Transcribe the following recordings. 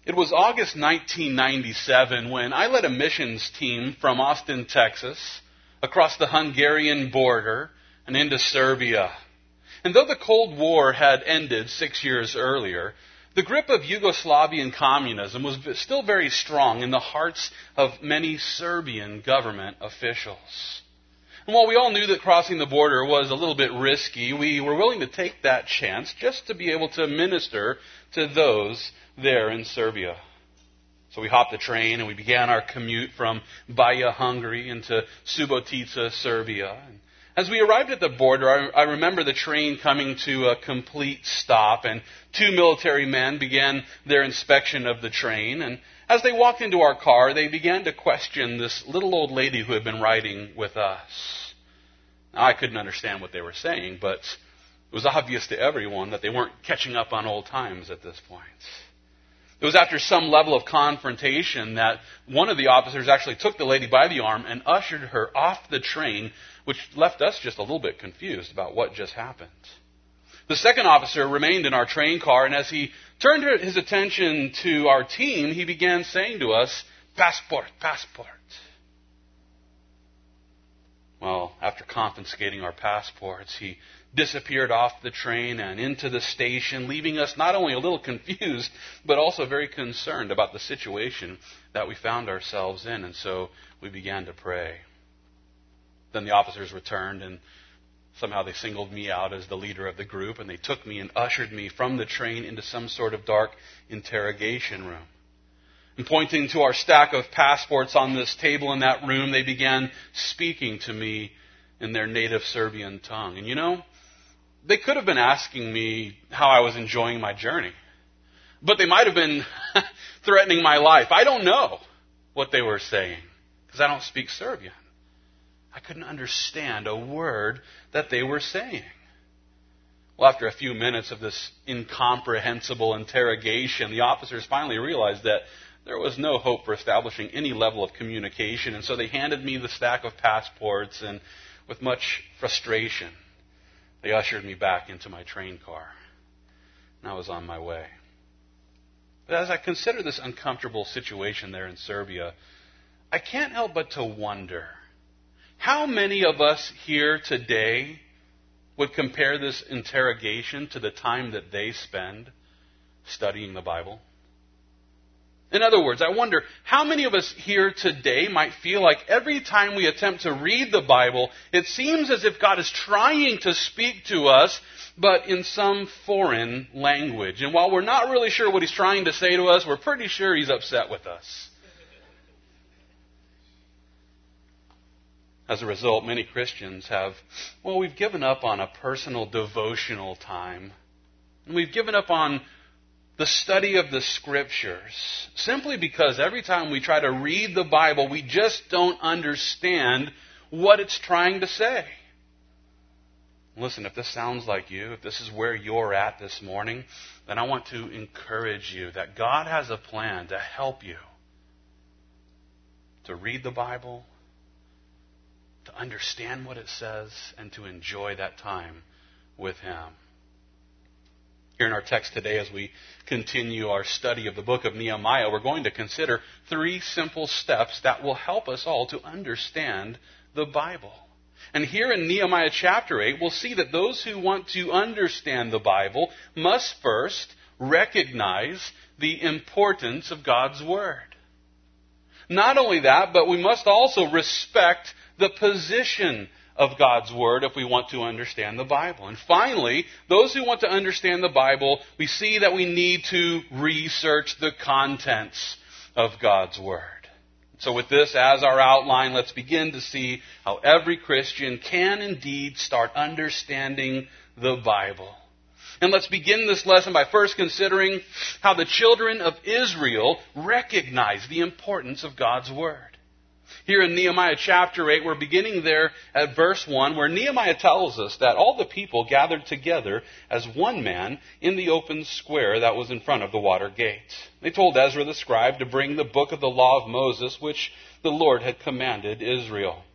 It was August 1997 when I led a missions team from Austin, Texas, across the Hungarian border and into Serbia. And though the Cold War had ended 6 years earlier, the grip of Yugoslavian communism was still very strong in the hearts of many Serbian government officials. And while we all knew that crossing the border was a little bit risky, we were willing to take that chance just to be able to minister to those there in Serbia. So we hopped the train and we began our commute from Baja, Hungary into Subotica, Serbia. And as we arrived at the border, I remember the train coming to a complete stop, and two military men began their inspection of the train. And as they walked into our car, they began to question this little old lady who had been riding with us. Now, I couldn't understand what they were saying, but it was obvious to everyone that they weren't catching up on old times at this point. It was after some level of confrontation that one of the officers actually took the lady by the arm and ushered her off the train, which left us just a little bit confused about what just happened. The second officer remained in our train car, and as he turned his attention to our team, he began saying to us, "Passport, passport." Well, after confiscating our passports, he disappeared off the train and into the station, leaving us not only a little confused, but also very concerned about the situation that we found ourselves in. And so we began to pray. Then the officers returned, and somehow they singled me out as the leader of the group, and they took me and ushered me from the train into some sort of dark interrogation room. And pointing to our stack of passports on this table in that room, they began speaking to me in their native Serbian tongue. And you know, they could have been asking me how I was enjoying my journey. But they might have been threatening my life. I don't know what they were saying, because I don't speak Serbian. I couldn't understand a word that they were saying. Well, after a few minutes of this incomprehensible interrogation, the officers finally realized that there was no hope for establishing any level of communication, and so they handed me the stack of passports, and with much frustration, they ushered me back into my train car, and I was on my way. But as I consider this uncomfortable situation there in Serbia, I can't help but to wonder, how many of us here today would compare this interrogation to the time that they spend studying the Bible? In other words, I wonder how many of us here today might feel like every time we attempt to read the Bible, it seems as if God is trying to speak to us, but in some foreign language. And while we're not really sure what He's trying to say to us, we're pretty sure He's upset with us. As a result, many Christians we've given up on a personal devotional time. And we've given up on the study of the Scriptures, simply because every time we try to read the Bible, we just don't understand what it's trying to say. Listen, if this sounds like you, if this is where you're at this morning, then I want to encourage you that God has a plan to help you to read the Bible, to understand what it says, and to enjoy that time with Him. Here in our text today, as we continue our study of the book of Nehemiah, we're going to consider 3 simple steps that will help us all to understand the Bible. And here in Nehemiah chapter 8, we'll see that those who want to understand the Bible must first recognize the importance of God's Word. Not only that, but we must also respect the position of God's Word if we want to understand the Bible. And finally, those who want to understand the Bible, we see that we need to research the contents of God's Word. So with this as our outline, let's begin to see how every Christian can indeed start understanding the Bible. And let's begin this lesson by first considering how the children of Israel recognize the importance of God's Word. Here in Nehemiah chapter 8, we're beginning there at verse 1, where Nehemiah tells us that all the people gathered together as one man in the open square that was in front of the water gate. They told Ezra the scribe to bring the book of the law of Moses, which the Lord had commanded Israel.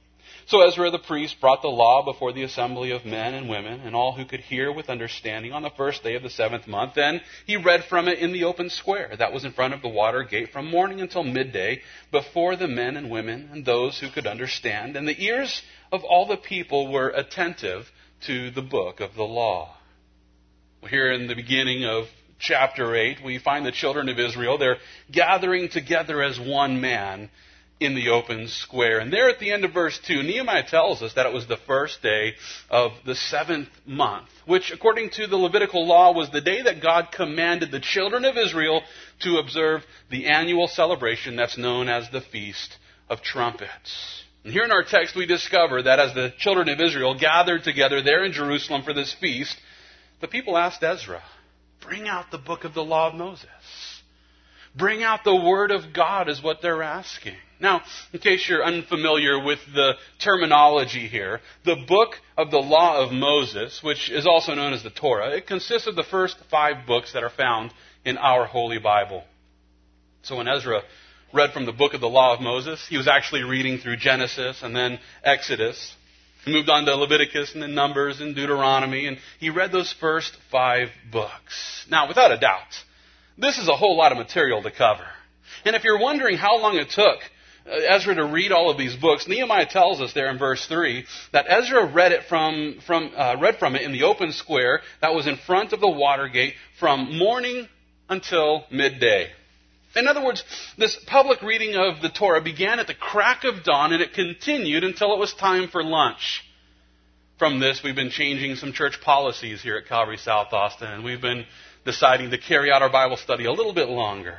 So Ezra the priest brought the law before the assembly of men and women and all who could hear with understanding on the first day of the 7th month. Then he read from it in the open square that was in front of the water gate from morning until midday before the men and women and those who could understand. And the ears of all the people were attentive to the book of the law. Well, here in the beginning of chapter 8, we find the children of Israel. They're gathering together as one man in the open square. And there at the end of verse 2, Nehemiah tells us that it was the first day of the 7th month, which according to the Levitical law was the day that God commanded the children of Israel to observe the annual celebration that's known as the Feast of Trumpets. And here in our text we discover that as the children of Israel gathered together there in Jerusalem for this feast, the people asked Ezra, bring out the book of the law of Moses. Bring out the word of God is what they're asking. Now, in case you're unfamiliar with the terminology here, the book of the law of Moses, which is also known as the Torah, it consists of the first 5 books that are found in our Holy Bible. So when Ezra read from the book of the law of Moses, he was actually reading through Genesis and then Exodus. He moved on to Leviticus and then Numbers and Deuteronomy, and he read those first 5 books. Now, without a doubt, this is a whole lot of material to cover. And if you're wondering how long it took Ezra to read all of these books, Nehemiah tells us there in verse 3 that Ezra read from it in the open square that was in front of the water gate from morning until midday. In other words, this public reading of the Torah began at the crack of dawn and it continued until it was time for lunch. From this, we've been changing some church policies here at Calvary South Austin, and we've been deciding to carry out our Bible study a little bit longer.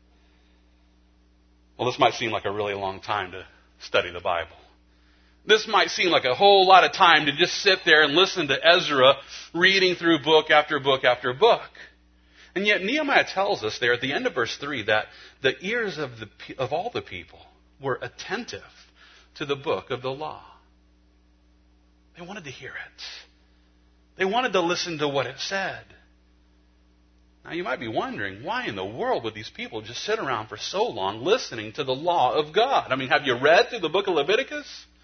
Well, this might seem like a really long time to study the Bible. This might seem like a whole lot of time to just sit there and listen to Ezra reading through book after book after book. And yet Nehemiah tells us there at the end of verse 3 that the ears of all the people were attentive to the book of the law. They wanted to hear it. They wanted to listen to what it said. Now you might be wondering, why in the world would these people just sit around for so long listening to the law of God? I mean, have you read through the book of Leviticus?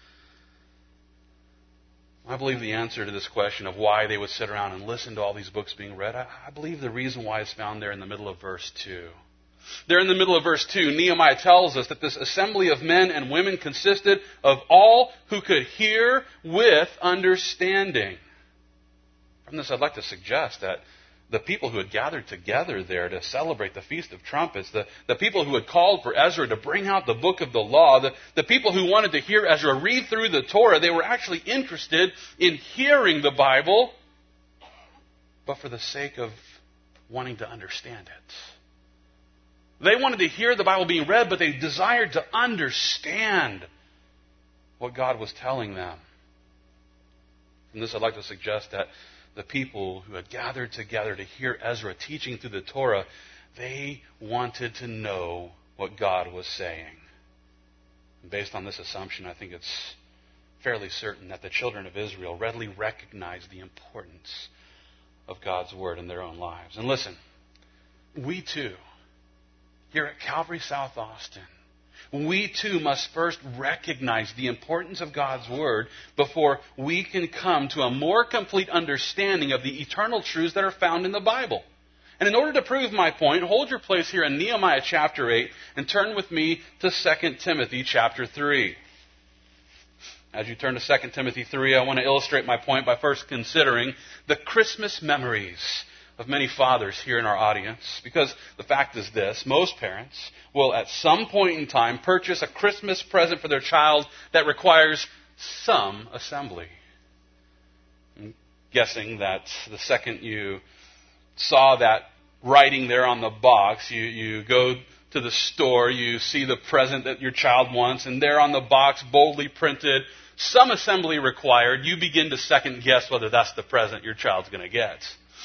I believe the answer to this question of why they would sit around and listen to all these books being read, I believe the reason why is found there in the middle of verse 2. There in the middle of verse 2, Nehemiah tells us that this assembly of men and women consisted of all who could hear with understanding. From this, I'd like to suggest that the people who had gathered together there to celebrate the Feast of Trumpets, the people who had called for Ezra to bring out the book of the law, the people who wanted to hear Ezra read through the Torah, they were actually interested in hearing the Bible, but for the sake of wanting to understand it. They wanted to hear the Bible being read, but they desired to understand what God was telling them. From this, I'd like to suggest that the people who had gathered together to hear Ezra teaching through the Torah, they wanted to know what God was saying. And based on this assumption, I think it's fairly certain that the children of Israel readily recognized the importance of God's Word in their own lives. And listen, we too, here at Calvary South Austin, we too must first recognize the importance of God's Word before we can come to a more complete understanding of the eternal truths that are found in the Bible. And in order to prove my point, hold your place here in Nehemiah chapter 8 and turn with me to 2 Timothy chapter 3. As you turn to 2 Timothy 3, I want to illustrate my point by first considering the Christmas memories of many fathers here in our audience, because the fact is this: most parents will at some point in time purchase a Christmas present for their child that requires some assembly. I'm guessing that the second you saw that writing there on the box, you go to the store, you see the present that your child wants, and there on the box, boldly printed, some assembly required, you begin to second guess whether that's the present your child's going to get.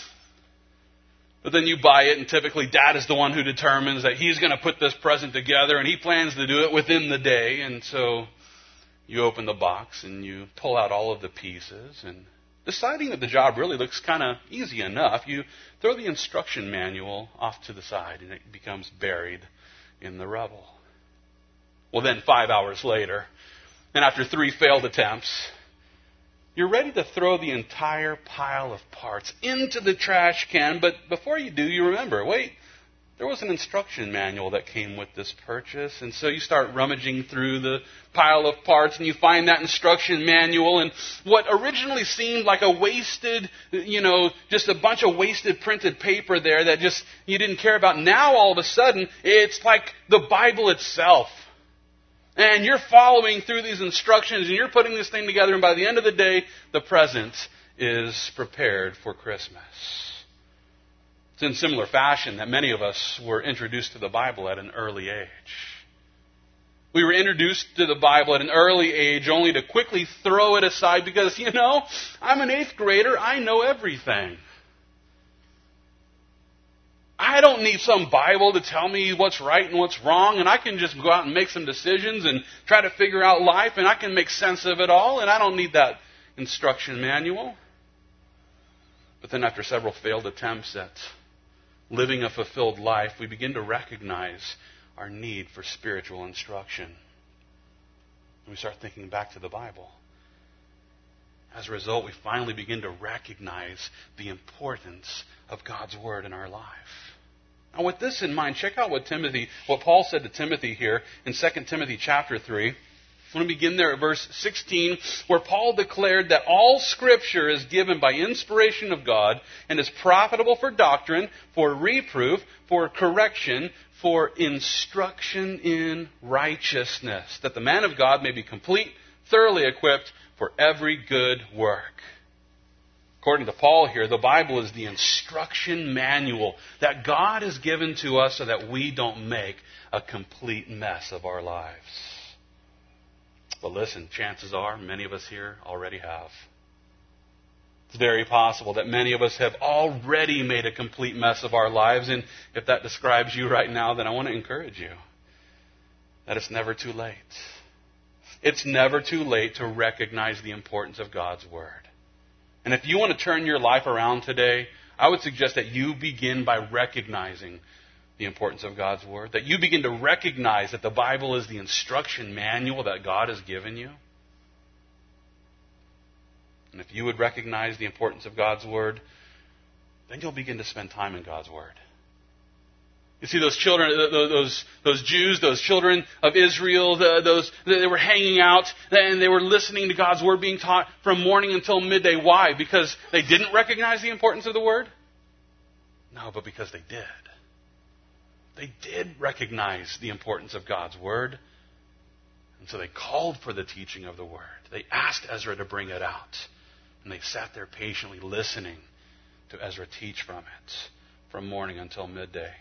But then you buy it, and typically Dad is the one who determines that he's going to put this present together, and he plans to do it within the day. And so you open the box, and you pull out all of the pieces, and deciding that the job really looks kind of easy enough, you throw the instruction manual off to the side, and it becomes buried in the rubble. Well, then 5 hours later, And after 3 failed attempts, you're ready to throw the entire pile of parts into the trash can. But before you do, you remember, wait, there was an instruction manual that came with this purchase. And so you start rummaging through the pile of parts and you find that instruction manual. And what originally seemed like a wasted, just a bunch of wasted printed paper there that just you didn't care about. Now all of a sudden, it's like the Bible itself. And you're following through these instructions and you're putting this thing together. And by the end of the day, the present is prepared for Christmas. It's in similar fashion that many of us were introduced to the Bible at an early age. We were introduced to the Bible at an early age only to quickly throw it aside because, I'm an 8th grader. I know everything. I don't need some Bible to tell me what's right and what's wrong, and I can just go out and make some decisions and try to figure out life, and I can make sense of it all, and I don't need that instruction manual. But then after several failed attempts at living a fulfilled life, we begin to recognize our need for spiritual instruction. And we start thinking back to the Bible. As a result, we finally begin to recognize the importance of God's Word in our life. Now, with this in mind, check out what Paul said to Timothy here in 2 Timothy chapter 3. I'm going to begin there at verse 16, where Paul declared that all Scripture is given by inspiration of God and is profitable for doctrine, for reproof, for correction, for instruction in righteousness, that the man of God may be complete, thoroughly equipped for every good work. According to Paul here, the Bible is the instruction manual that God has given to us so that we don't make a complete mess of our lives. But listen, chances are many of us here already have. It's very possible that many of us have already made a complete mess of our lives. And if that describes you right now, then I want to encourage you that it's never too late. It's never too late to recognize the importance of God's Word. And if you want to turn your life around today, I would suggest that you begin by recognizing the importance of God's Word. That you begin to recognize that the Bible is the instruction manual that God has given you. And if you would recognize the importance of God's Word, then you'll begin to spend time in God's Word. You see, those children, those Jews, those children of Israel, they were hanging out and they were listening to God's Word being taught from morning until midday. Why? Because they didn't recognize the importance of the Word? No, but because they did. They did recognize the importance of God's Word. And so they called for the teaching of the Word. They asked Ezra to bring it out. And they sat there patiently listening to Ezra teach from it from morning until midday.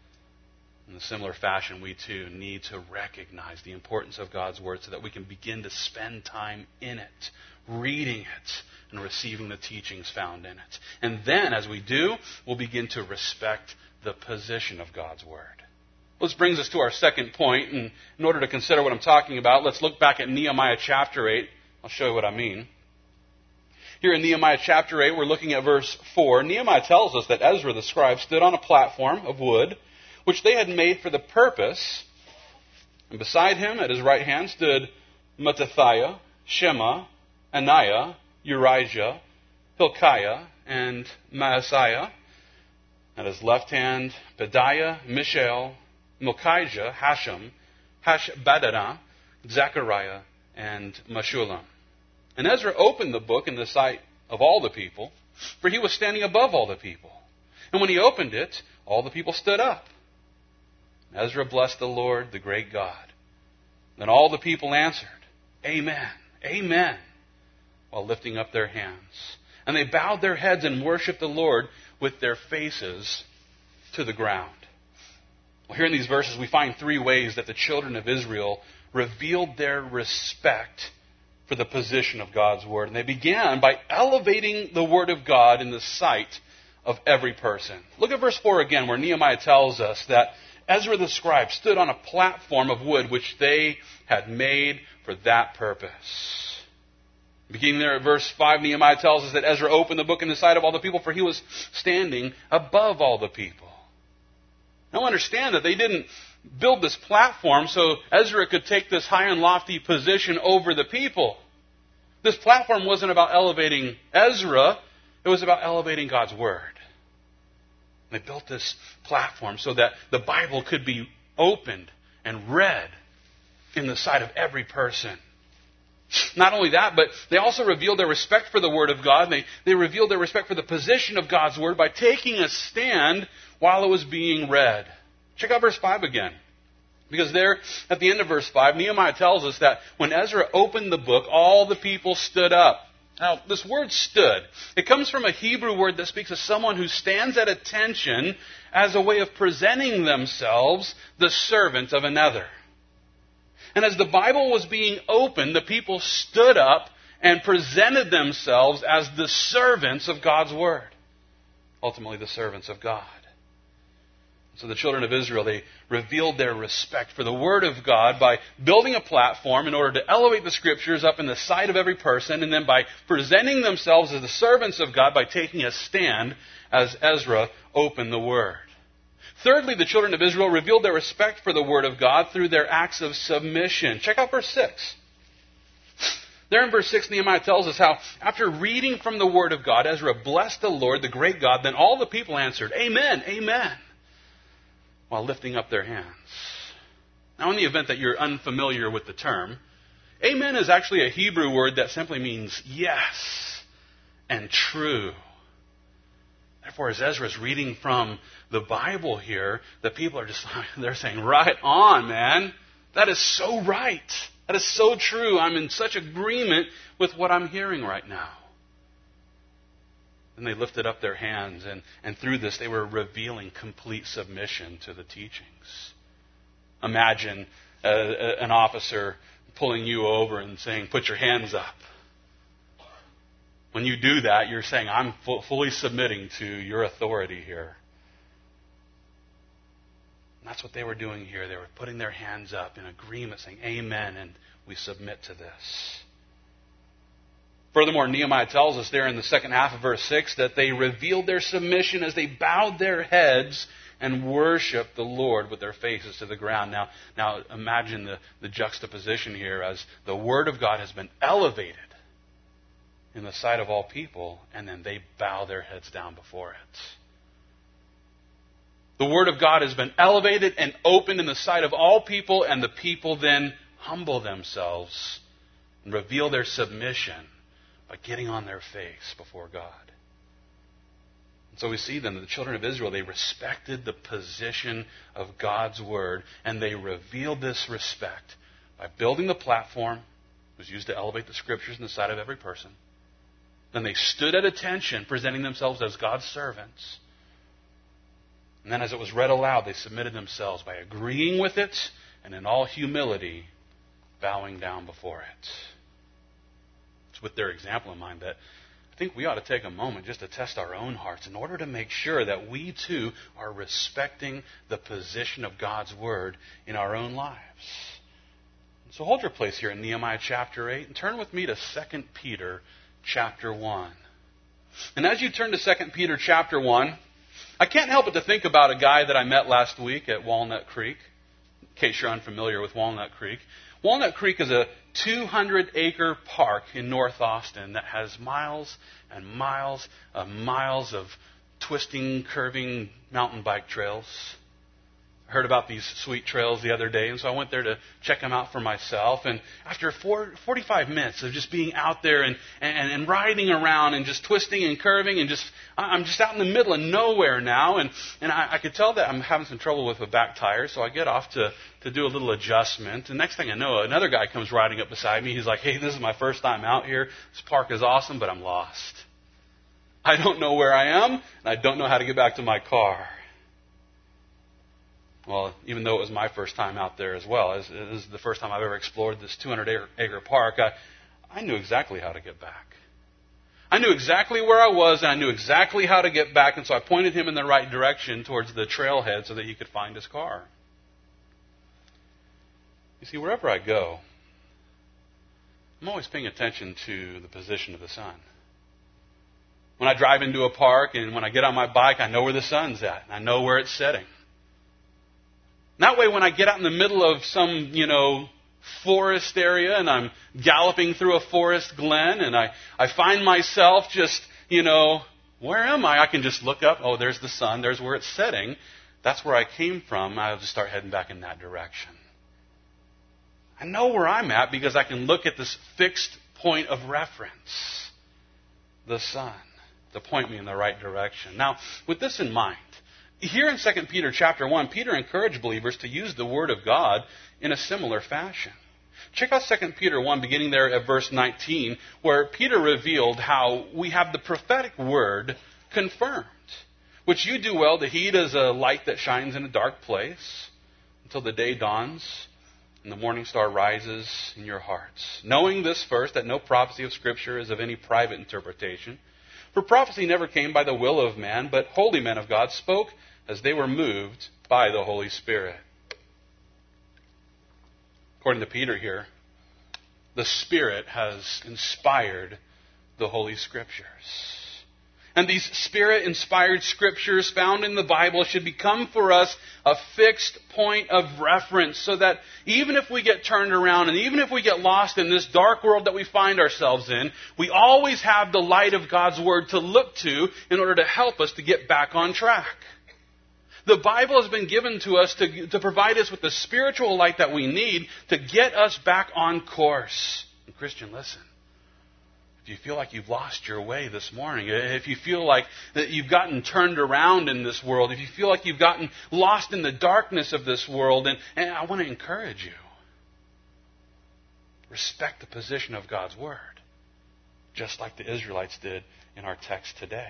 In a similar fashion, we too need to recognize the importance of God's Word so that we can begin to spend time in it, reading it, and receiving the teachings found in it. And then, as we do, we'll begin to respect the position of God's Word. This brings us to our second point. And in order to consider what I'm talking about, let's look back at Nehemiah chapter 8. I'll show you what I mean. Here in Nehemiah chapter 8, we're looking at verse 4. Nehemiah tells us that Ezra the scribe stood on a platform of wood, which they had made for the purpose. And beside him, at his right hand, stood Mattithiah, Shema, Ananiah, Urijah, Hilkiah, and Maaseiah. At his left hand, Pedaiah, Mishael, Malchijah, Hashem, Hashbaddanah, Zechariah, and Meshullam. And Ezra opened the book in the sight of all the people, for he was standing above all the people. And when he opened it, all the people stood up. Ezra blessed the Lord, the great God. Then all the people answered, Amen, Amen, while lifting up their hands. And they bowed their heads and worshipped the Lord with their faces to the ground. Well, here in these verses, we find 3 ways that the children of Israel revealed their respect for the position of God's Word. And they began by elevating the Word of God in the sight of every person. Look at verse 4 again, where Nehemiah tells us that Ezra the scribe stood on a platform of wood which they had made for that purpose. Beginning there at verse 5, Nehemiah tells us that Ezra opened the book in the sight of all the people, for he was standing above all the people. Now understand that they didn't build this platform so Ezra could take this high and lofty position over the people. This platform wasn't about elevating Ezra. It was about elevating God's Word. They built this platform so that the Bible could be opened and read in the sight of every person. Not only that, but they also revealed their respect for the Word of God. They revealed their respect for the position of God's Word by taking a stand while it was being read. Check out verse 5 again. Because there, at the end of verse 5, Nehemiah tells us that when Ezra opened the book, all the people stood up. Now, this word stood, it comes from a Hebrew word that speaks of someone who stands at attention as a way of presenting themselves the servant of another. And as the Bible was being opened, the people stood up and presented themselves as the servants of God's Word. Ultimately, the servants of God. So the children of Israel, they revealed their respect for the Word of God by building a platform in order to elevate the Scriptures up in the sight of every person, and then by presenting themselves as the servants of God by taking a stand as Ezra opened the Word. Thirdly, the children of Israel revealed their respect for the Word of God through their acts of submission. Check out verse 6. There in verse 6, Nehemiah tells us how, after reading from the Word of God, Ezra blessed the Lord, the great God. Then all the people answered, Amen, Amen, while lifting up their hands. Now, in the event that you're unfamiliar with the term, Amen is actually a Hebrew word that simply means yes and true. Therefore, as Ezra's reading from the Bible here, the people are just, they're saying, right on, man. That is so right. That is so true. I'm in such agreement with what I'm hearing right now. And they lifted up their hands, and through this they were revealing complete submission to the teachings. Imagine an officer pulling you over and saying, put your hands up. When you do that, you're saying, I'm fully submitting to your authority here. And that's what they were doing here. They were putting their hands up in agreement, saying, Amen, and we submit to this. Furthermore, Nehemiah tells us there in the second half of verse 6 that they revealed their submission as they bowed their heads and worshiped the Lord with their faces to the ground. Now imagine the juxtaposition here as the Word of God has been elevated in the sight of all people, and then they bow their heads down before it. The Word of God has been elevated and opened in the sight of all people, and the people then humble themselves and reveal their submission by getting on their face before God. And so we see then that the children of Israel, they respected the position of God's Word, and they revealed this respect by building the platform. It was used to elevate the Scriptures in the sight of every person. Then they stood at attention, presenting themselves as God's servants. And then as it was read aloud, they submitted themselves by agreeing with it and in all humility bowing down before it. It's with their example in mind that I think we ought to take a moment just to test our own hearts in order to make sure that we too are respecting the position of God's Word in our own lives. So hold your place here in Nehemiah chapter 8 and turn with me to 2 Peter chapter 1. And as you turn to 2 Peter chapter 1, I can't help but to think about a guy that I met last week at Walnut Creek. In case you're unfamiliar with Walnut Creek. Walnut Creek is a 200-acre park in North Austin that has miles and miles of twisting, curving mountain bike trails. I heard about these sweet trails the other day, and so I went there to check them out for myself. And after 45 minutes of just being out there and riding around and just twisting and curving and I'm just out in the middle of nowhere now. And I could tell that I'm having some trouble with a back tire, so I get off to do a little adjustment. And next thing I know, another guy comes riding up beside me. He's like, hey, this is my first time out here. This park is awesome, but I'm lost. I don't know where I am, and I don't know how to get back to my car. Well, even though it was my first time out there as well, this is the first time I've ever explored this 200-acre park, I knew exactly how to get back. I knew exactly where I was, and I knew exactly how to get back, and so I pointed him in the right direction towards the trailhead so that he could find his car. You see, wherever I go, I'm always paying attention to the position of the sun. When I drive into a park and when I get on my bike, I know where the sun's at. I know where it's setting. And that way when I get out in the middle of some, forest area and I'm galloping through a forest glen and I find myself just, where am I? I can just look up, oh, there's the sun, there's where it's setting. That's where I came from. I'll just start heading back in that direction. I know where I'm at because I can look at this fixed point of reference, the sun, to point me in the right direction. Now, with this in mind, here in 2 Peter chapter 1, Peter encouraged believers to use the Word of God in a similar fashion. Check out 2 Peter 1, beginning there at verse 19, where Peter revealed how we have the prophetic word confirmed, which you do well to heed as a light that shines in a dark place until the day dawns and the morning star rises in your hearts. Knowing this first, that no prophecy of Scripture is of any private interpretation. For prophecy never came by the will of man, but holy men of God spoke as they were moved by the Holy Spirit. According to Peter here, the Spirit has inspired the Holy Scriptures. And these Spirit-inspired Scriptures found in the Bible should become for us a fixed point of reference so that even if we get turned around and even if we get lost in this dark world that we find ourselves in, we always have the light of God's Word to look to in order to help us to get back on track. The Bible has been given to us to provide us with the spiritual light that we need to get us back on course. And Christian, listen. If you feel like you've lost your way this morning, if you feel like that you've gotten turned around in this world, if you feel like you've gotten lost in the darkness of this world, and I want to encourage you. Respect the position of God's Word, just like the Israelites did in our text today.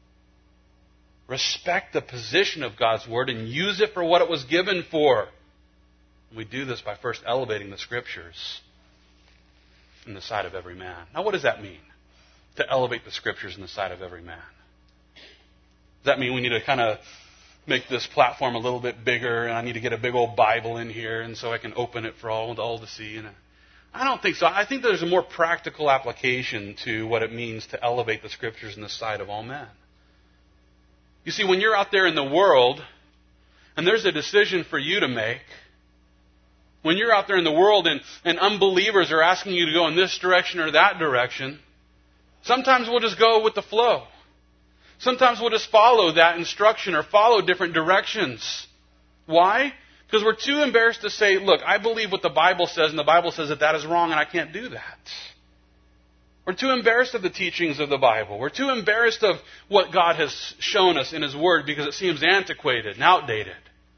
Respect the position of God's Word and use it for what it was given for. We do this by first elevating the Scriptures in the sight of every man. Now, what does that mean? To elevate the Scriptures in the sight of every man. Does that mean we need to kind of make this platform a little bit bigger and I need to get a big old Bible in here and so I can open it for all to see? I don't think so. I think there's a more practical application to what it means to elevate the Scriptures in the sight of all men. You see, when you're out there in the world and there's a decision for you to make, when you're out there in the world and unbelievers are asking you to go in this direction or that direction, sometimes we'll just go with the flow. Sometimes we'll just follow that instruction or follow different directions. Why? Because we're too embarrassed to say, look, I believe what the Bible says, and the Bible says that is wrong, and I can't do that. We're too embarrassed of the teachings of the Bible. We're too embarrassed of what God has shown us in His Word because it seems antiquated and outdated.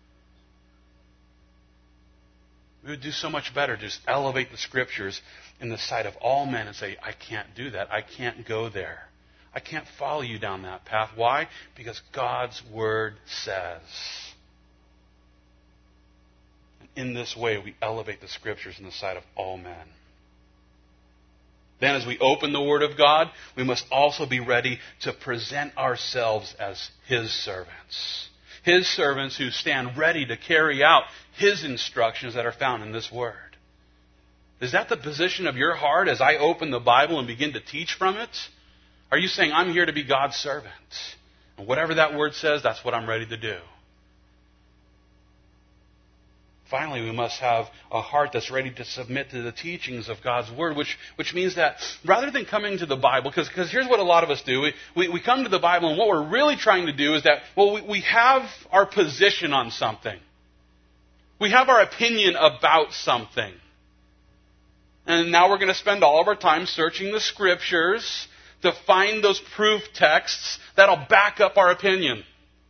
We would do so much better to just elevate the Scriptures in the sight of all men and say, I can't do that. I can't go there. I can't follow you down that path. Why? Because God's Word says. And in this way, we elevate the Scriptures in the sight of all men. Then as we open the Word of God, we must also be ready to present ourselves as His servants. His servants who stand ready to carry out His instructions that are found in this Word. Is that the position of your heart as I open the Bible and begin to teach from it? Are you saying, I'm here to be God's servant? And whatever that Word says, that's what I'm ready to do. Finally, we must have a heart that's ready to submit to the teachings of God's Word, which means that rather than coming to the Bible, because here's what a lot of us do. We come to the Bible, and what we're really trying to do is that, we have our position on something. We have our opinion about something. And now we're going to spend all of our time searching the Scriptures to find those proof texts that'll back up our opinion.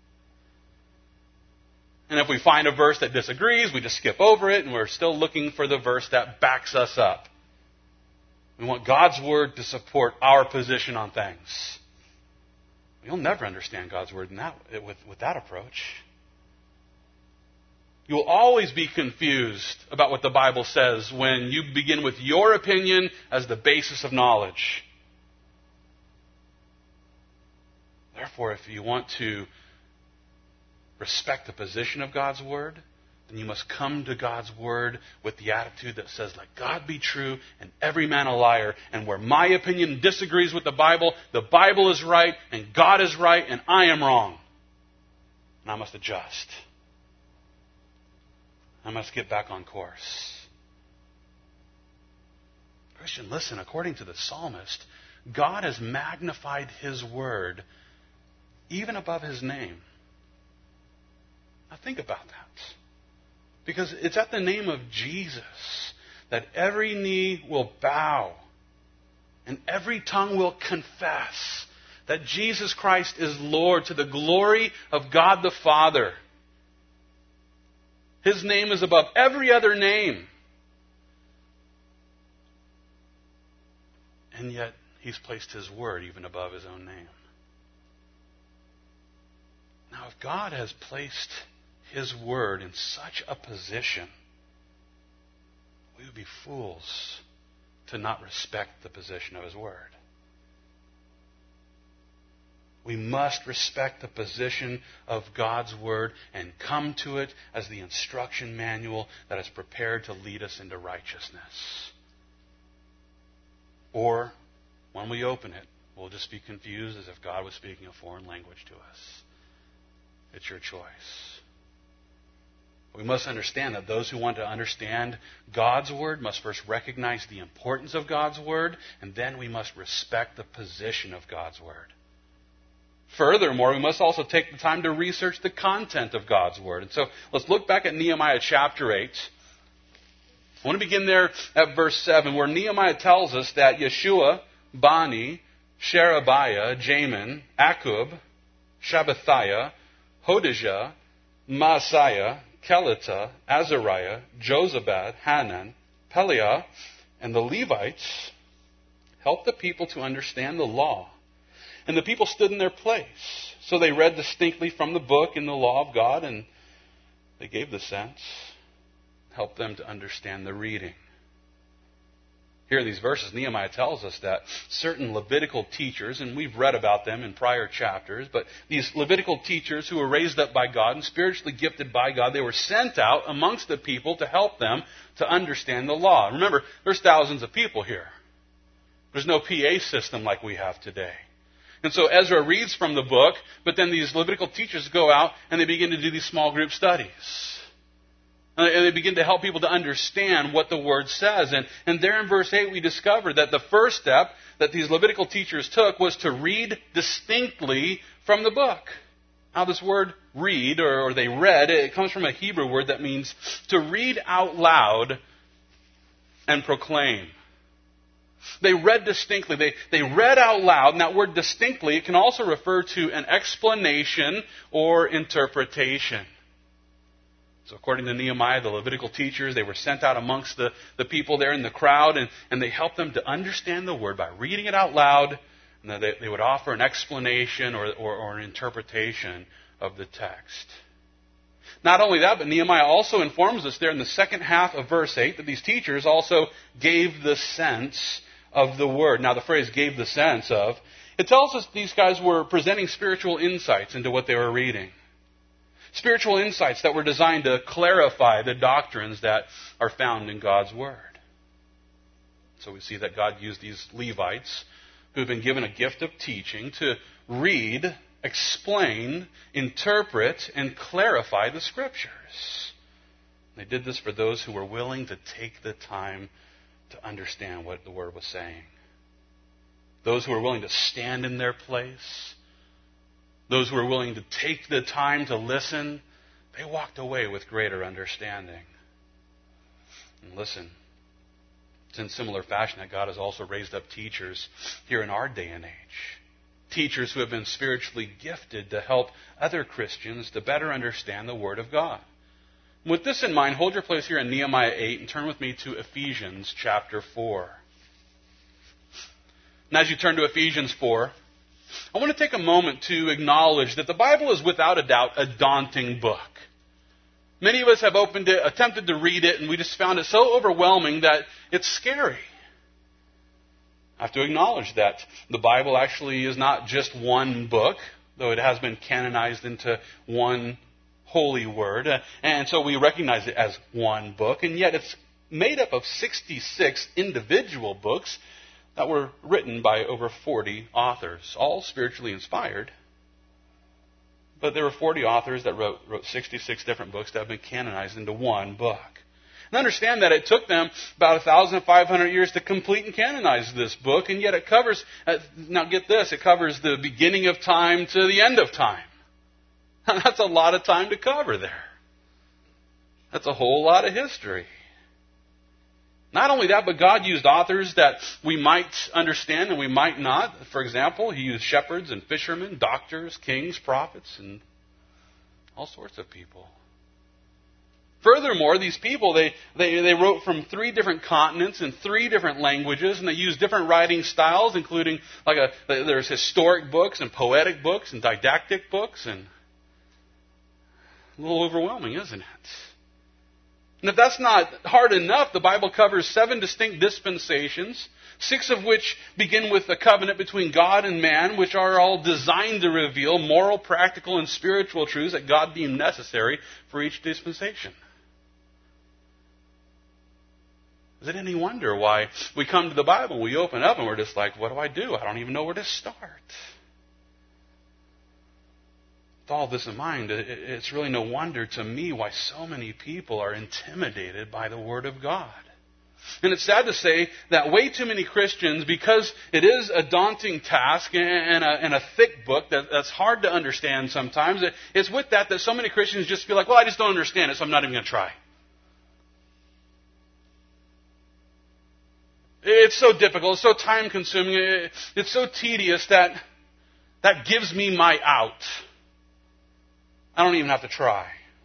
And if we find a verse that disagrees, we just skip over it, and we're still looking for the verse that backs us up. We want God's Word to support our position on things. You'll never understand God's Word with that approach. You'll always be confused about what the Bible says when you begin with your opinion as the basis of knowledge. Therefore, if you want to respect the position of God's Word, then you must come to God's Word with the attitude that says, let God be true and every man a liar. And where my opinion disagrees with the Bible is right and God is right and I am wrong. And I must adjust. I must get back on course. Christian, listen, according to the psalmist, God has magnified His word even above His name. Now think about that. Because it's at the name of Jesus that every knee will bow and every tongue will confess that Jesus Christ is Lord to the glory of God the Father. His name is above every other name. And yet, He's placed His word even above His own name. Now, if God has placed His word in such a position, we would be fools to not respect the position of His word. We must respect the position of God's word and come to it as the instruction manual that is prepared to lead us into righteousness. Or, when we open it, we'll just be confused as if God was speaking a foreign language to us. It's your choice. We must understand that those who want to understand God's word must first recognize the importance of God's word, and then we must respect the position of God's word. Furthermore, we must also take the time to research the content of God's word. And so let's look back at Nehemiah chapter 8. I want to begin there at verse 7, where Nehemiah tells us that Yeshua, Bani, Sherebiah, Jamin, Akub, Shabbathiah, Hodijah, Maaseiah, Kelita, Azariah, Jozabad, Hanan, Peliah, and the Levites helped the people to understand the law. And the people stood in their place. So they read distinctly from the book in the law of God, and they gave the sense, helped them to understand the reading. Here in these verses, Nehemiah tells us that certain Levitical teachers, and we've read about them in prior chapters, but these Levitical teachers who were raised up by God and spiritually gifted by God, they were sent out amongst the people to help them to understand the law. Remember, there's thousands of people here. There's no PA system like we have today. And so Ezra reads from the book, but then these Levitical teachers go out and they begin to do these small group studies. And they begin to help people to understand what the Word says. And there in verse 8 we discover that the first step that these Levitical teachers took was to read distinctly from the book. Now this word read, or they read, it comes from a Hebrew word that means to read out loud and proclaim. They read distinctly. They read out loud. And that word distinctly, it can also refer to an explanation or interpretation. So according to Nehemiah, the Levitical teachers, they were sent out amongst the people there in the crowd, and they helped them to understand the word by reading it out loud, and they would offer an explanation or an interpretation of the text. Not only that, but Nehemiah also informs us there in the second half of verse 8 that these teachers also gave the sense of the word. Now the phrase gave the sense of, it tells us these guys were presenting spiritual insights into what they were reading. Spiritual insights that were designed to clarify the doctrines that are found in God's Word. So we see that God used these Levites, who have been given a gift of teaching, to read, explain, interpret, and clarify the Scriptures. They did this for those who were willing to take the time to understand what the Word was saying. Those who were willing to stand in their place. Those who were willing to take the time to listen, they walked away with greater understanding. And listen, it's in similar fashion that God has also raised up teachers here in our day and age. Teachers who have been spiritually gifted to help other Christians to better understand the Word of God. With this in mind, hold your place here in Nehemiah 8 and turn with me to Ephesians chapter 4. And as you turn to Ephesians 4, I want to take a moment to acknowledge that the Bible is without a doubt a daunting book. Many of us have opened it, attempted to read it, and we just found it so overwhelming that it's scary. I have to acknowledge that the Bible actually is not just one book, though it has been canonized into one holy word. And so we recognize it as one book, and yet it's made up of 66 individual books that were written by over 40 authors, all spiritually inspired. But there were 40 authors that wrote 66 different books that have been canonized into one book. And understand that it took them about 1,500 years to complete and canonize this book, and yet it covers, now get this, it covers the beginning of time to the end of time. That's a lot of time to cover there. That's a whole lot of history. Not only that, but God used authors that we might understand and we might not. For example, He used shepherds and fishermen, doctors, kings, prophets, and all sorts of people. Furthermore, these people, they wrote from 3 different continents in 3 different languages, and they used different writing styles, including there's historic books and poetic books and didactic books, and a little overwhelming, isn't it? And if that's not hard enough, the Bible covers 7 distinct dispensations, 6 of which begin with a covenant between God and man, which are all designed to reveal moral, practical, and spiritual truths that God deemed necessary for each dispensation. Is it any wonder why we come to the Bible, we open up, and we're just like, what do? I don't even know where to start. With all this in mind, it's really no wonder to me why so many people are intimidated by the Word of God. And it's sad to say that way too many Christians, because it is a daunting task and a thick book that's hard to understand sometimes, it's with that so many Christians just feel like, well, I just don't understand it, so I'm not even going to try. It's so difficult, it's so time-consuming, it's so tedious that gives me my out. I don't even have to try.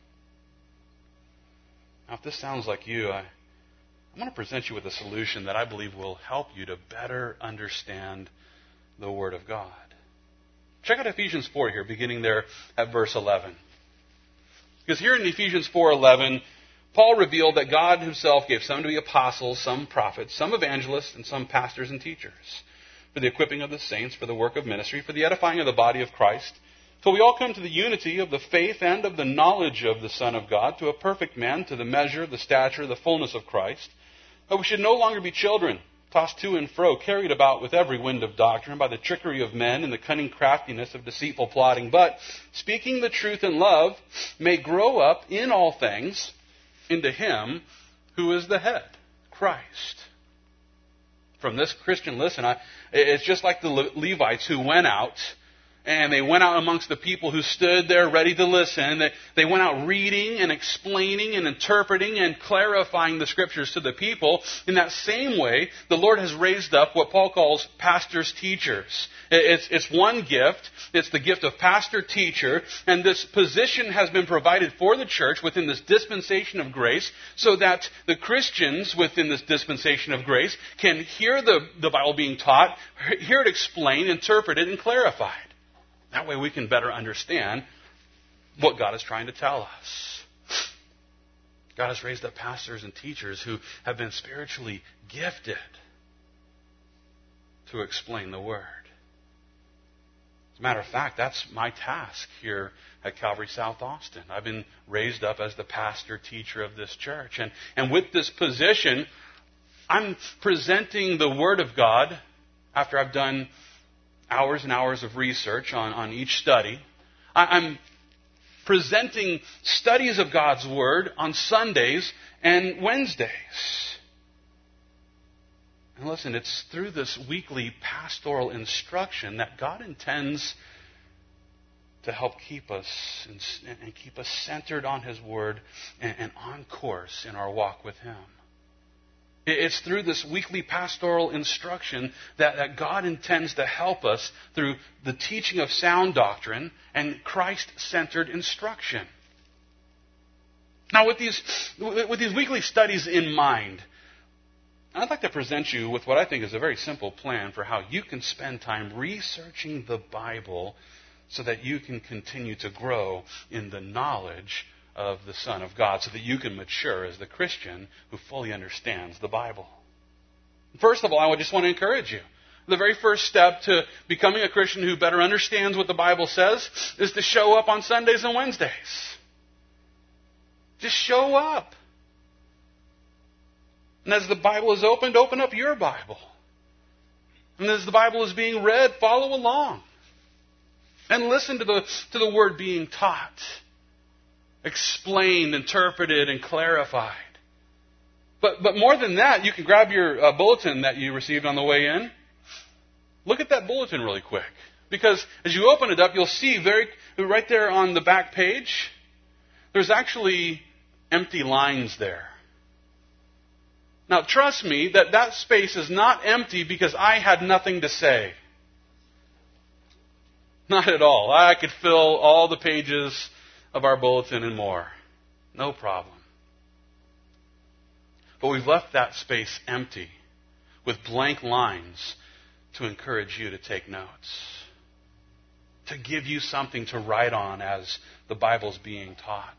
Now, if this sounds like you, I want to present you with a solution that I believe will help you to better understand the Word of God. Check out Ephesians 4 here, beginning there at verse 11. Because here in Ephesians 4:11, Paul revealed that God Himself gave some to be apostles, some prophets, some evangelists, and some pastors and teachers, for the equipping of the saints, for the work of ministry, for the edifying of the body of Christ, till we all come to the unity of the faith and of the knowledge of the Son of God, to a perfect man, to the measure, the stature, the fullness of Christ. But we should no longer be children, tossed to and fro, carried about with every wind of doctrine, by the trickery of men and the cunning craftiness of deceitful plotting, but, speaking the truth in love, may grow up in all things into Him who is the head, Christ. From this, Christian, listen, it's just like the Levites who went out, and they went out amongst the people who stood there ready to listen. They went out reading and explaining and interpreting and clarifying the Scriptures to the people. In that same way, the Lord has raised up what Paul calls pastors, teachers. It's one gift. It's the gift of pastor-teacher. And this position has been provided for the church within this dispensation of grace so that the Christians within this dispensation of grace can hear the Bible being taught, hear it explained, interpreted, and clarified. That way we can better understand what God is trying to tell us. God has raised up pastors and teachers who have been spiritually gifted to explain the Word. As a matter of fact, that's my task here at Calvary South Austin. I've been raised up as the pastor-teacher of this church. And with this position, I'm presenting the Word of God after I've done hours and hours of research on each study. I'm presenting studies of God's Word on Sundays and Wednesdays. And listen, it's through this weekly pastoral instruction that God intends to help keep us and keep us centered on His Word and on course in our walk with Him. It's through this weekly pastoral instruction that God intends to help us through the teaching of sound doctrine and Christ-centered instruction. Now, with these weekly studies in mind, I'd like to present you with what I think is a very simple plan for how you can spend time researching the Bible so that you can continue to grow in the knowledge of the Son of God, so that you can mature as the Christian who fully understands the Bible. First of all, I just want to encourage you. The very first step to becoming a Christian who better understands what the Bible says is to show up on Sundays and Wednesdays. Just show up. And as the Bible is opened, open up your Bible. And as the Bible is being read, follow along. And listen to the Word being taught, explained, interpreted, and clarified. But more than that, you can grab your bulletin that you received on the way in. Look at that bulletin really quick. Because as you open it up, you'll see right there on the back page, there's actually empty lines there. Now, trust me that space is not empty because I had nothing to say. Not at all. I could fill all the pages of our bulletin and more. No problem. But we've left that space empty with blank lines to encourage you to take notes, to give you something to write on as the Bible's being taught.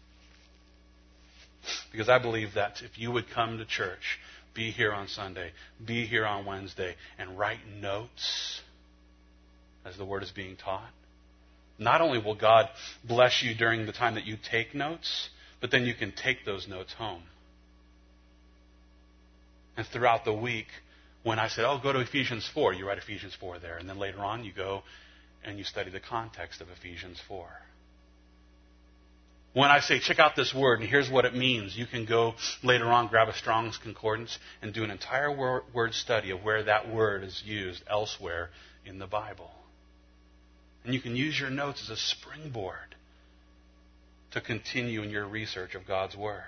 Because I believe that if you would come to church, be here on Sunday, be here on Wednesday, and write notes as the Word is being taught, not only will God bless you during the time that you take notes, but then you can take those notes home. And throughout the week, when I said, go to Ephesians 4, you write Ephesians 4 there. And then later on, you go and you study the context of Ephesians 4. When I say, check out this word, and here's what it means, you can go later on, grab a Strong's Concordance, and do an entire word study of where that word is used elsewhere in the Bible. And you can use your notes as a springboard to continue in your research of God's Word.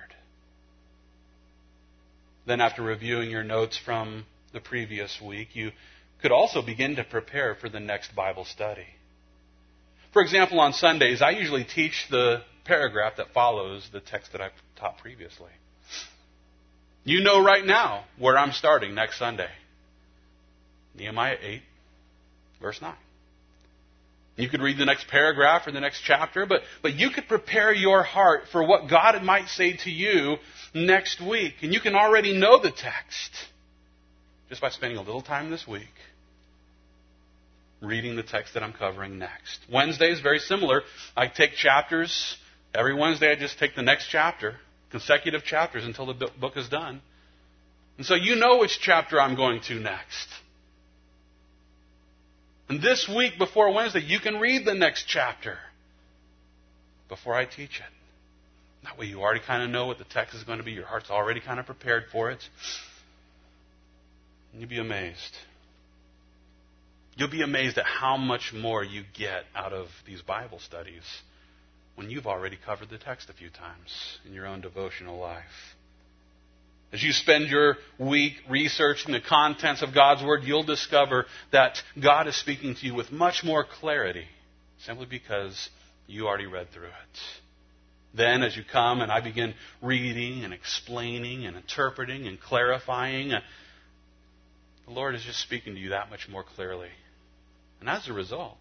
Then after reviewing your notes from the previous week, you could also begin to prepare for the next Bible study. For example, on Sundays, I usually teach the paragraph that follows the text that I've taught previously. You know right now where I'm starting next Sunday. Nehemiah 8, verse 9. You could read the next paragraph or the next chapter, but you could prepare your heart for what God might say to you next week. And you can already know the text just by spending a little time this week reading the text that I'm covering next. Wednesday is very similar. I take chapters. Every Wednesday I just take the next chapter, consecutive chapters until the book is done. And so you know which chapter I'm going to next. And this week before Wednesday, you can read the next chapter before I teach it. That way you already kind of know what the text is going to be. Your heart's already kind of prepared for it. And you'll be amazed. You'll be amazed at how much more you get out of these Bible studies when you've already covered the text a few times in your own devotional life. As you spend your week researching the contents of God's Word, you'll discover that God is speaking to you with much more clarity, simply because you already read through it. Then, as you come and I begin reading and explaining and interpreting and clarifying, the Lord is just speaking to you that much more clearly. And as a result,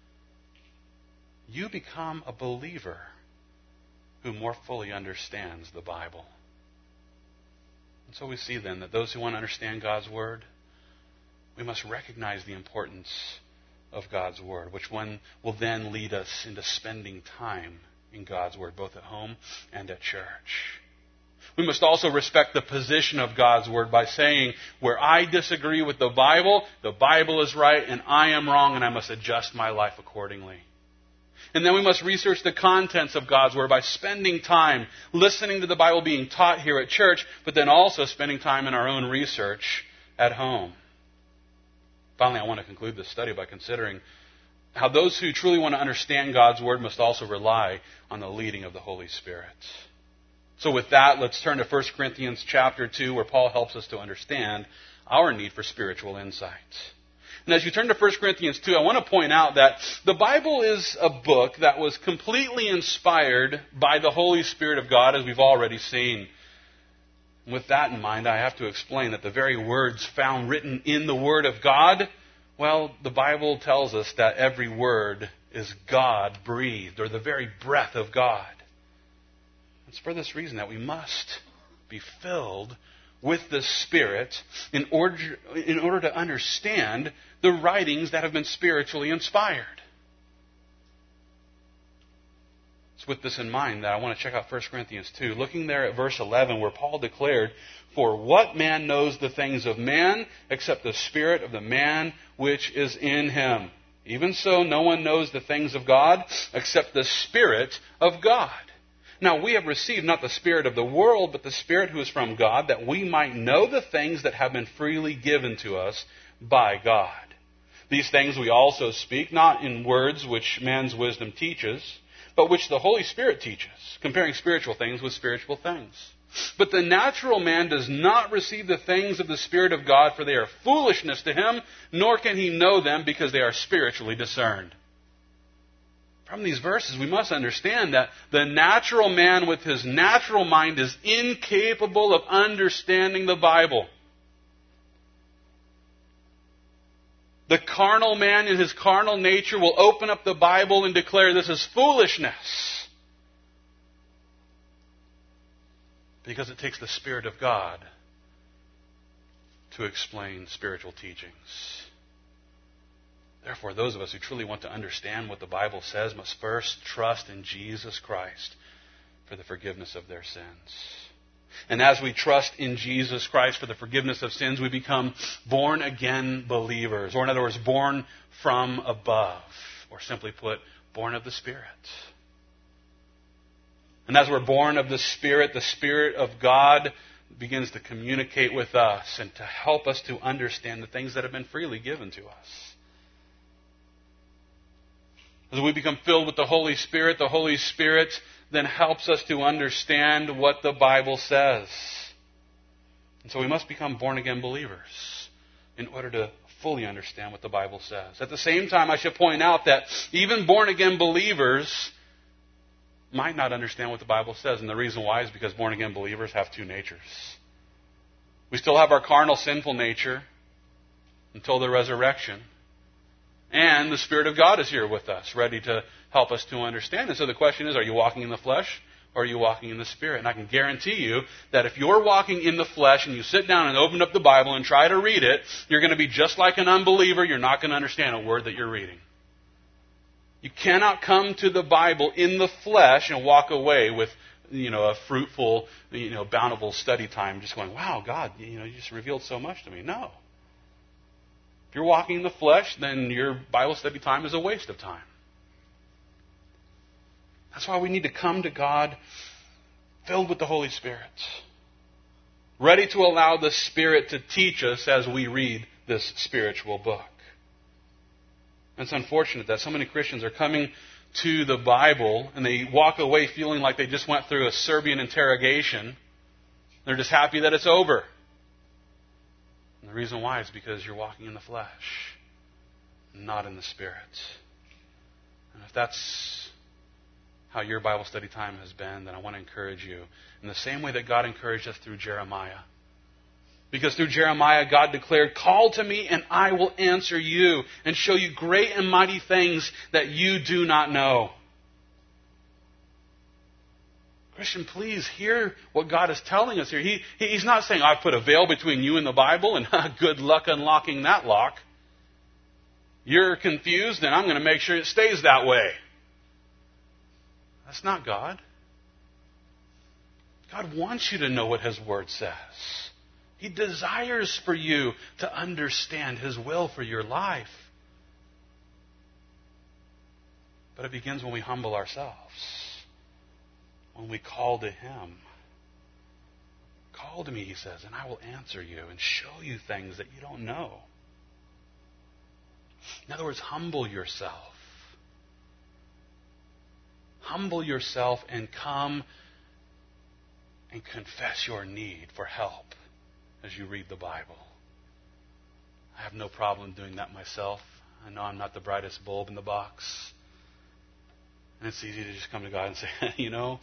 you become a believer who more fully understands the Bible. And so we see then that those who want to understand God's Word, we must recognize the importance of God's Word, which one will then lead us into spending time in God's Word, both at home and at church. We must also respect the position of God's Word by saying, where I disagree with the Bible is right and I am wrong, and I must adjust my life accordingly. And then we must research the contents of God's Word by spending time listening to the Bible being taught here at church, but then also spending time in our own research at home. Finally, I want to conclude this study by considering how those who truly want to understand God's Word must also rely on the leading of the Holy Spirit. So with that, let's turn to 1 Corinthians chapter 2, where Paul helps us to understand our need for spiritual insight. And as you turn to 1 Corinthians 2, I want to point out that the Bible is a book that was completely inspired by the Holy Spirit of God, as we've already seen. And with that in mind, I have to explain that the very words found written in the Word of God, well, the Bible tells us that every word is God-breathed, or the very breath of God. It's for this reason that we must be filled with the Spirit in order to understand the writings that have been spiritually inspired. It's with this in mind that I want to check out 1 Corinthians 2, looking there at verse 11, where Paul declared, "For what man knows the things of man except the spirit of the man which is in him?" Even so, no one knows the things of God except the Spirit of God. Now we have received not the spirit of the world, but the Spirit who is from God, that we might know the things that have been freely given to us by God. These things we also speak, not in words which man's wisdom teaches, but which the Holy Spirit teaches, comparing spiritual things with spiritual things. But the natural man does not receive the things of the Spirit of God, for they are foolishness to him, nor can he know them because they are spiritually discerned. From these verses, we must understand that the natural man with his natural mind is incapable of understanding the Bible. The carnal man in his carnal nature will open up the Bible and declare this is foolishness. Because it takes the Spirit of God to explain spiritual teachings. Therefore, those of us who truly want to understand what the Bible says must first trust in Jesus Christ for the forgiveness of their sins. And as we trust in Jesus Christ for the forgiveness of sins, we become born-again believers. Or in other words, born from above. Or simply put, born of the Spirit. And as we're born of the Spirit of God begins to communicate with us and to help us to understand the things that have been freely given to us. As we become filled with the Holy Spirit then helps us to understand what the Bible says. And so we must become born-again believers in order to fully understand what the Bible says. At the same time, I should point out that even born-again believers might not understand what the Bible says. And the reason why is because born-again believers have two natures. We still have our carnal, sinful nature until the resurrection. And the Spirit of God is here with us, ready to help us to understand. And so the question is, are you walking in the flesh or are you walking in the Spirit? And I can guarantee you that if you're walking in the flesh and you sit down and open up the Bible and try to read it, you're going to be just like an unbeliever. You're not going to understand a word that you're reading. You cannot come to the Bible in the flesh and walk away with, a fruitful, bountiful study time just going, wow, God, you just revealed so much to me. No. If you're walking in the flesh, then your Bible study time is a waste of time. That's why we need to come to God filled with the Holy Spirit, ready to allow the Spirit to teach us as we read this spiritual book. It's unfortunate that so many Christians are coming to the Bible and they walk away feeling like they just went through a Serbian interrogation. They're just happy that it's over. And the reason why is because you're walking in the flesh, not in the Spirit. And if that's how your Bible study time has been, then I want to encourage you in the same way that God encouraged us through Jeremiah. Because through Jeremiah, God declared, "Call to me and I will answer you and show you great and mighty things that you do not know." Christian, please hear what God is telling us here. He's not saying, I've put a veil between you and the Bible and good luck unlocking that lock. You're confused and I'm going to make sure it stays that way. That's not God. God wants you to know what His Word says. He desires for you to understand His will for your life. But it begins when we humble ourselves. When we call to Him. Call to me, He says, and I will answer you and show you things that you don't know. In other words, humble yourself. Humble yourself and come and confess your need for help as you read the Bible. I have no problem doing that myself. I know I'm not the brightest bulb in the box. And it's easy to just come to God and say, I'm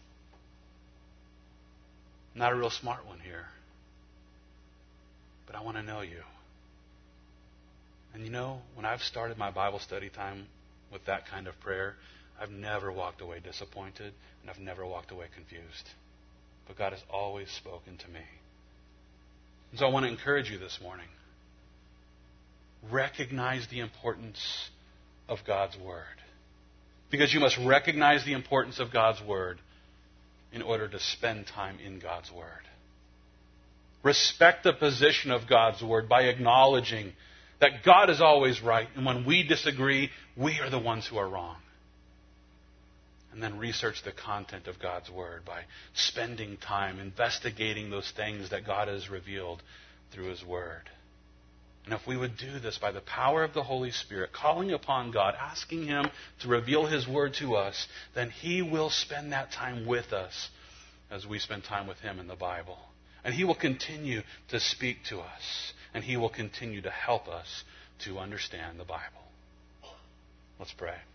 not a real smart one here. But I want to know you. And when I've started my Bible study time with that kind of prayer, I've never walked away disappointed and I've never walked away confused. But God has always spoken to me. And so I want to encourage you this morning. Recognize the importance of God's Word. Because you must recognize the importance of God's Word in order to spend time in God's Word. Respect the position of God's Word by acknowledging That God is always right, and when we disagree, we are the ones who are wrong. And then research the content of God's Word by spending time investigating those things that God has revealed through His Word. And if we would do this by the power of the Holy Spirit, calling upon God, asking Him to reveal His Word to us, then He will spend that time with us as we spend time with Him in the Bible. And He will continue to speak to us. And He will continue to help us to understand the Bible. Let's pray.